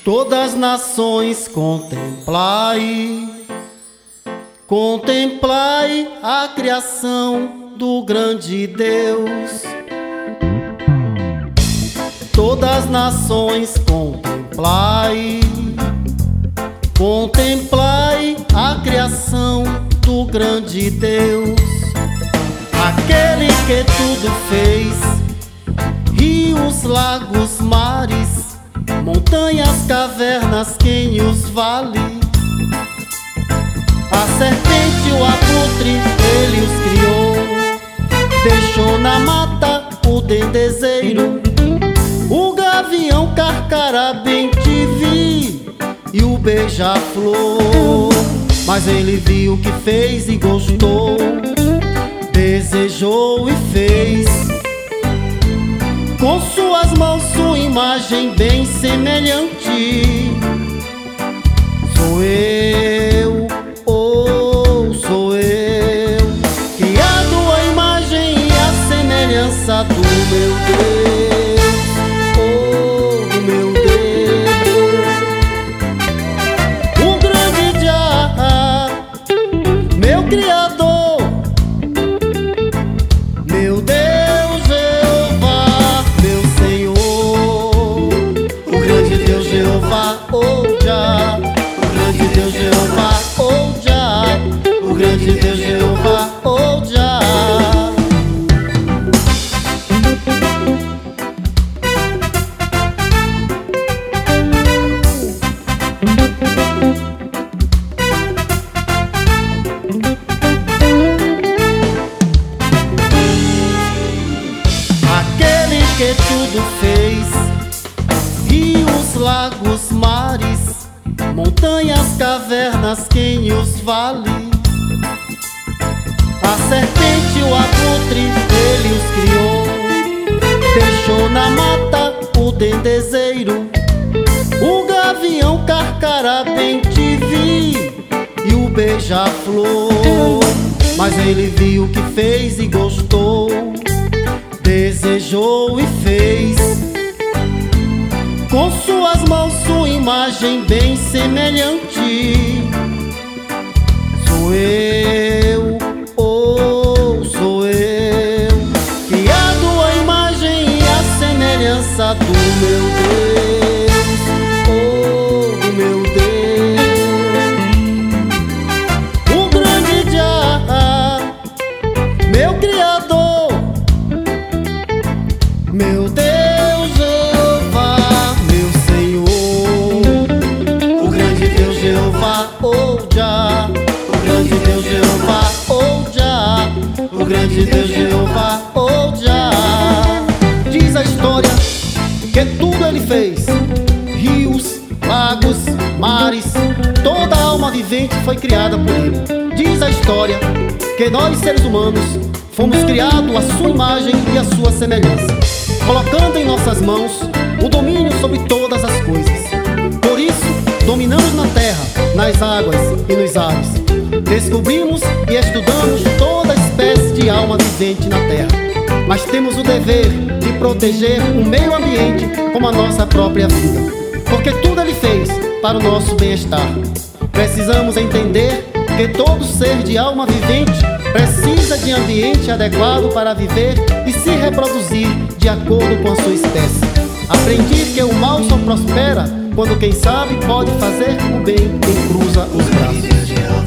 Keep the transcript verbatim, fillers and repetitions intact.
Todas as nações contemplai, contemplai a criação do grande Deus. Todas as nações contemplai, contemplai a criação do grande Deus. Aquele que tudo fez, rios, lagos, mares, montanhas, cavernas, cânions, vales. A serpente, o abutre, ele os criou. Deixou na mata o dendezeiro, o gavião, carcará, bem-te-vi e o beija-flor. Mas ele viu o que fez e gostou, desejou e fez com suas mãos sua imagem bem semelhante. Sou eu, oh, sou eu, criado à imagem e à semelhança do meu Deus, oh, meu Deus. O grande Jah, meu Criador, meu Deus. Oh Jah, o grande Deus Jeová, oh Jah, o grande Deus Jeová, oh Jah. Aquele que tudo fez, rios, lagos, mares, montanhas, cavernas, cânions, vales. A serpente, o abutre, ele os criou. Deixou na mata o dendezeiro, o gavião, carcará, bem-te-vi e o beija-flor. Mas ele viu o que fez e gostou, desejou e fez com suas mãos sua imagem bem semelhante. Sou eu, oh, sou eu, criado à imagem e à semelhança do meu Deus, oh, meu Deus. O grande Jah, meu Criador, meu Deus. Oh Jah, o grande Deus Jeová, oh Jah, o grande Deus Jeová, oh Jah. Diz a história que tudo ele fez, rios, lagos, mares, toda alma vivente foi criada por ele. Diz a história que nós seres humanos fomos criados à sua imagem e à sua semelhança, colocando em nossas mãos o domínio sobre todas as coisas. Por isso dominamos na terra, nas águas e nos ares. Descobrimos e estudamos toda espécie de alma vivente na terra. Mas temos o dever de proteger o meio ambiente como a nossa própria vida, porque tudo ele fez para o nosso bem-estar. Precisamos entender que todo ser de alma vivente precisa de ambiente adequado para viver e se reproduzir de acordo com a sua espécie. Aprendi que o mal só prospera quando quem sabe pode fazer o bem, quem cruza os braços.